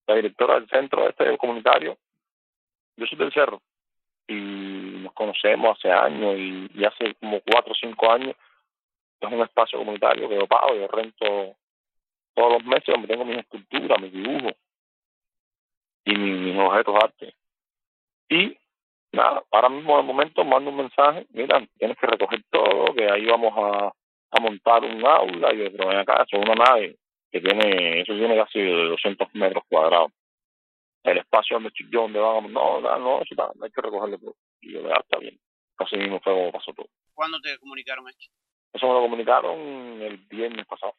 la directora del centro comunitario. Yo soy del Cerro y nos conocemos hace años y hace como 4 o 5 años. Es un espacio comunitario que yo pago, yo rento todos los meses donde tengo mis esculturas, mis dibujos y mis objetos de arte. Y nada, ahora mismo de momento mando un mensaje, mira, tienes que recoger todo, que ahí vamos a montar un aula, y yo, pero ven acá, eso es una nave que tiene casi 200 metros cuadrados. El espacio donde vamos, no, eso está, hay que recogerlo todo. Y yo, está bien. Así mismo fue como pasó todo. ¿Cuándo te comunicaron esto? Eso me lo comunicaron el viernes pasado.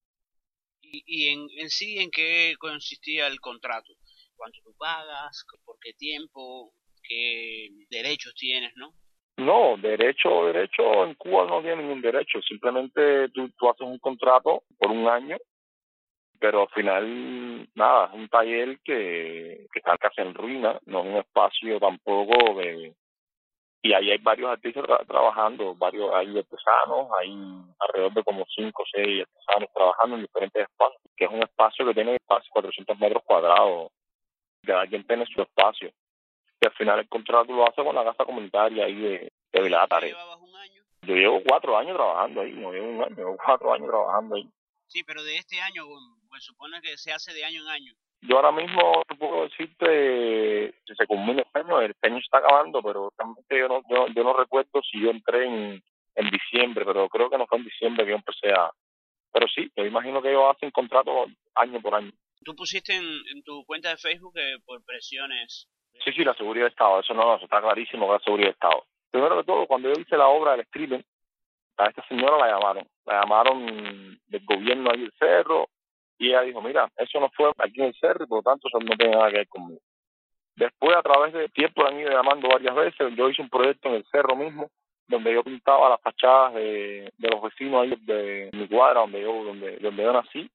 ¿Y en sí en qué consistía el contrato? ¿Cuánto tú pagas? ¿Por qué tiempo? ¿Qué derechos tienes, no? No, derecho en Cuba no tiene ningún derecho. Simplemente tú haces un contrato por un año, pero al final, nada, es un taller que está casi en ruina, no es un espacio tampoco de... Y ahí hay varios artistas trabajando, hay artesanos, hay alrededor de como 5 o 6 artesanos trabajando en diferentes espacios, que es un espacio que tiene casi 400 metros cuadrados, cada quien tiene su espacio. Y al final el contrato lo hace con la casa comunitaria ahí de Vila Tare. ¿Llevabas un año? Yo llevo 4 años trabajando ahí, no llevo un año, llevo 4 años trabajando ahí. Sí, pero de este año, pues supone que se hace de año en año. Yo ahora mismo no puedo decirte si se culmina el año se está acabando, pero realmente yo no recuerdo si yo entré en diciembre, pero creo que no fue en diciembre que yo empecé a... Pero sí, yo imagino que ellos hacen contrato año por año. ¿Tú pusiste en tu cuenta de Facebook que por presiones? Sí, la seguridad de Estado, eso está clarísimo que la seguridad de Estado. Primero que todo, cuando yo hice la obra del streaming, a esta señora la llamaron del gobierno ahí del Cerro, y ella dijo, mira, eso no fue aquí en el Cerro y por lo tanto eso no tiene nada que ver conmigo. Después, a través del tiempo, la han ido llamando varias veces. Yo hice un proyecto en el Cerro mismo, donde yo pintaba las fachadas de los vecinos ahí de mi cuadra, donde yo nací.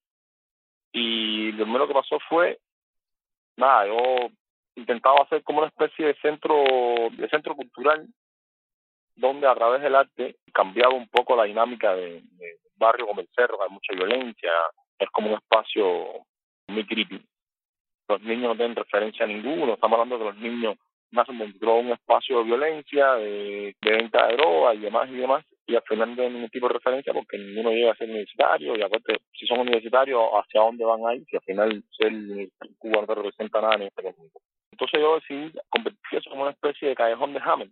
Y lo primero que pasó fue, nada, yo intentaba hacer como una especie de centro cultural, donde a través del arte cambiaba un poco la dinámica de barrio como el Cerro, que hay mucha violencia, es como un espacio muy creepy. Los niños no tienen referencia a ninguno, estamos hablando de que los niños nacen dentro de un espacio de violencia, de venta de droga y demás, y al final no tienen ningún tipo de referencia porque ninguno llega a ser universitario, y aparte, si son universitarios, ¿hacia dónde van a ir? Si al final ser universitario en Cuba no te representa nada en este mundo. Entonces yo decidí convertir eso como una especie de callejón de Hammer,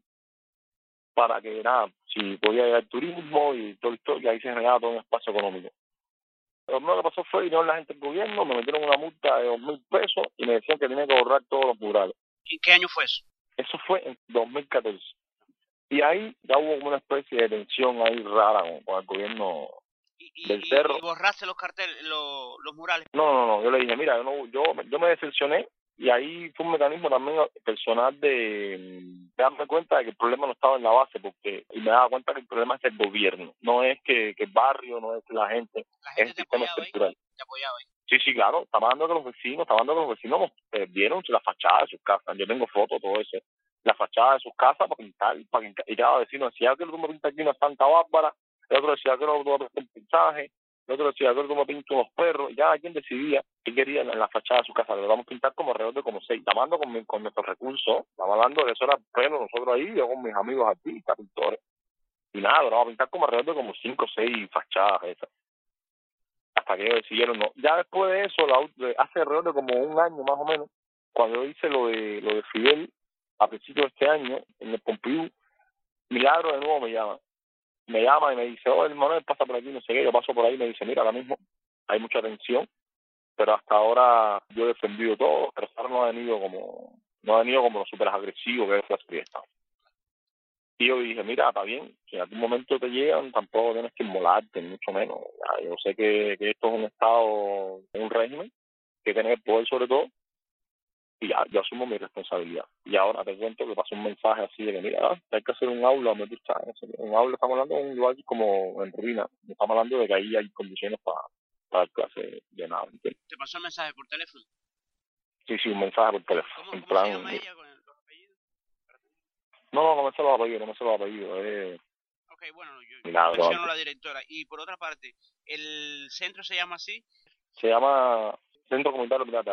para que, nada, si podía llegar turismo y todo esto, y ahí se generaba todo un espacio económico. Lo primero que pasó fue vinieron la gente del gobierno, me metieron una multa de 2.000 pesos y me decían que tenía que borrar todos los murales. ¿En qué año fue eso? Eso fue en 2014. Y ahí ya hubo como una especie de tensión ahí rara con el gobierno del Cerro. ¿Y borraste los carteles, los murales? No, yo le dije, mira, yo me decepcioné. Y ahí fue un mecanismo también personal de darme cuenta de que el problema no estaba en la base, y me daba cuenta que el problema es el gobierno, no es que el barrio, no es que la gente es el sistema estructural. ¿Te apoyaba ahí? Sí, claro, estaba hablando que los vecinos vieron la fachada de sus casas, yo tengo fotos, todo eso, la fachada de sus casas para pintar, y cada vecino decía que tú me pintas aquí una Santa Bárbara, el otro decía que no me pintas un pintaje, el otro decía que tú me pintas unos perros, y ya quien decidía qué quería en la fachada de su casa. Le vamos a pintar como alrededor de como 6, estamos hablando con nuestros recursos, estamos hablando de eso era pelo nosotros ahí, yo con mis amigos artistas, pintores, y nada, vamos a pintar como alrededor de como 5 o 6 fachadas esas, hasta que ellos decidieron no. Ya después de eso, hace alrededor de como un año más o menos, cuando yo hice lo de Fidel, a principios de este año, en el Pompidou, Milagro de nuevo me llama y me dice, oh, el Manuel pasa por aquí, no sé qué, yo paso por ahí y me dice, mira, ahora mismo hay mucha tensión, pero hasta ahora yo he defendido todo, pero ahora no ha venido como los super agresivos que es la fiesta. Y yo dije, mira, está bien, si en algún momento te llegan, tampoco tienes que inmolarte, ni mucho menos. Ya, yo sé que esto es un estado, un régimen, que tiene el poder sobre todo, y ya, yo asumo mi responsabilidad. Y ahora te cuento que pasó un mensaje así de que, mira, hay que hacer un aula, un aula, estamos hablando de un lugar como en ruina, estamos hablando de que ahí hay condiciones para dar clase de nada. ¿Entiendes? ¿Te pasó el mensaje por teléfono? Sí, un mensaje por teléfono. ¿Cómo se llama ella con los apellidos? No me sé los apellidos, Ok, bueno, yo Milagro, menciono a la directora. Y por otra parte, ¿el centro se llama así? se llama Centro Comunitario Vila Tare.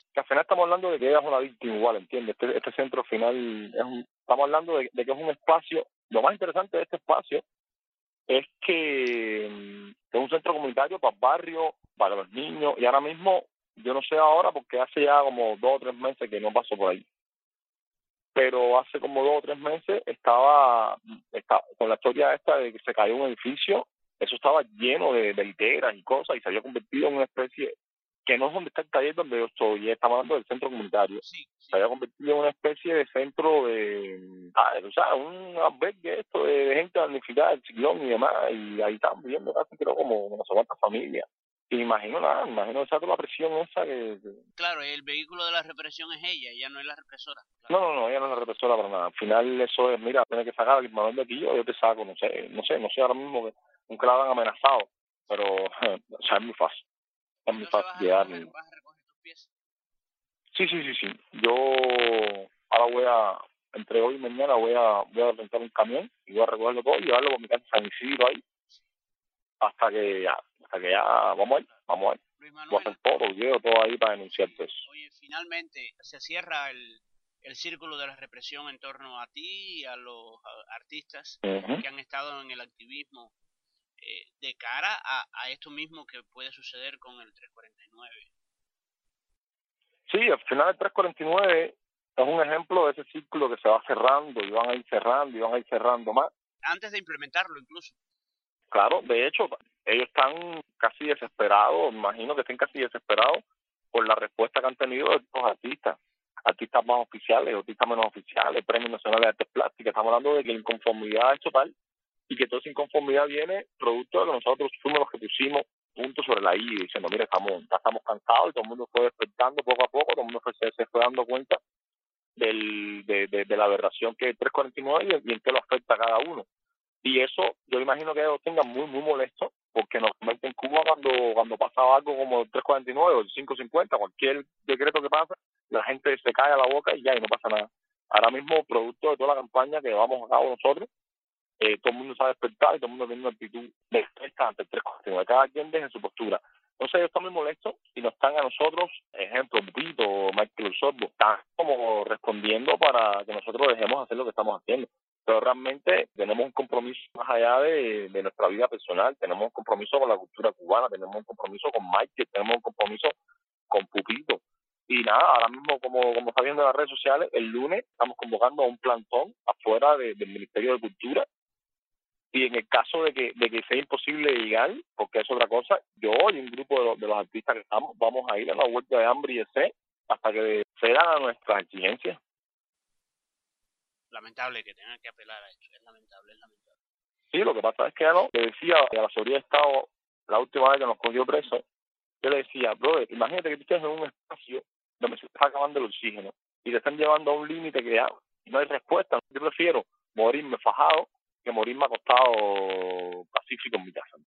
que al final estamos hablando de que ella es una víctima igual, ¿entiendes? Este centro final estamos hablando de que es un espacio. Lo más interesante de este espacio es que es un centro comunitario para barrio, para los niños, y ahora mismo, yo no sé ahora porque hace ya como 2 o 3 meses que no paso por ahí, pero hace como 2 o 3 meses estaba con la historia esta de que se cayó un edificio. Eso estaba lleno de literas y cosas y se había convertido en una especie, que no es donde está el taller donde yo estoy, estamos hablando del centro comunitario. Sí, sí. Se había convertido en una especie de centro o sea, un albergue esto de gente damnificada del ciclón y demás, y ahí están viviendo casi creo como no sé cuántas familias. Y me imagino exacto la presión esa que... Claro, el vehículo de la represión es ella no es la represora. No, Claro. ella no es la represora para nada. Al final eso es, mira, tienes que sacar al Ismael de aquí, yo te saco, no sé ahora mismo que nunca la han amenazado, pero o sea, es muy fácil. Es muy Entonces fácil llegar. vas a recoger tus pies. Sí. Yo ahora entre hoy y mañana voy a rentar un camión y voy a recogerlo todo y llevarlo por mi casa San Isidro ahí hasta que ya vamos a ir. Luis Voy a Manuel, hacer todo, video, todo ahí para denunciarte eso. oye, finalmente se cierra el círculo de la represión en torno a ti y a los artistas que han estado en el activismo de cara a esto mismo que puede suceder con el 349. Sí, al final el 349 es un ejemplo de ese círculo que se va cerrando y van a ir cerrando más. Antes de implementarlo incluso. Claro, de hecho, ellos están casi desesperados, imagino que estén casi desesperados por la respuesta que han tenido de estos artistas más oficiales, artistas menos oficiales, Premios Nacionales de Artes Plásticas. Estamos hablando de que la inconformidad es total y que toda esa inconformidad viene producto de que nosotros fuimos los que pusimos puntos sobre la I, diciendo, mira, ya estamos cansados, y todo el mundo fue despertando poco a poco, todo el mundo se fue dando cuenta de la aberración que es el 349 y en qué lo afecta a cada uno. Y eso yo imagino que ellos tengan muy molestos, porque normalmente en Cuba cuando pasaba algo como el 349 o el 550, cualquier decreto que pasa, la gente se cae a la boca y ya, y no pasa nada. Ahora mismo, producto de toda la campaña que llevamos a cabo nosotros, todo el mundo se ha despertado y todo el mundo tiene una actitud de protesta ante el 349, cada quien deje su postura. Entonces ellos están muy molestos y nos están a nosotros, ejemplo, Pupito, Michael Sorbo, están como respondiendo para que nosotros dejemos hacer lo que estamos haciendo. Pero realmente tenemos un compromiso más allá de nuestra vida personal, tenemos un compromiso con la cultura cubana, tenemos un compromiso con Mike, tenemos un compromiso con Pupito. Y nada, ahora mismo, como está viendo en las redes sociales, el lunes estamos convocando a un plantón afuera del Ministerio de Cultura. Y en el caso de que sea imposible llegar, porque es otra cosa, yo y un grupo de los artistas que estamos, vamos a ir a una huelga de hambre y de sed hasta que cedan a nuestras exigencias. Lamentable que tengan que apelar a esto, es lamentable. Sí, lo que pasa es que le decía a la seguridad de Estado la última vez que nos cogió preso, yo le decía, brother, imagínate que tú estés en un espacio donde se está acabando el oxígeno y te están llevando a un límite que ya no hay respuesta. Yo prefiero morirme fajado que morirme acostado pacífico en mi casa.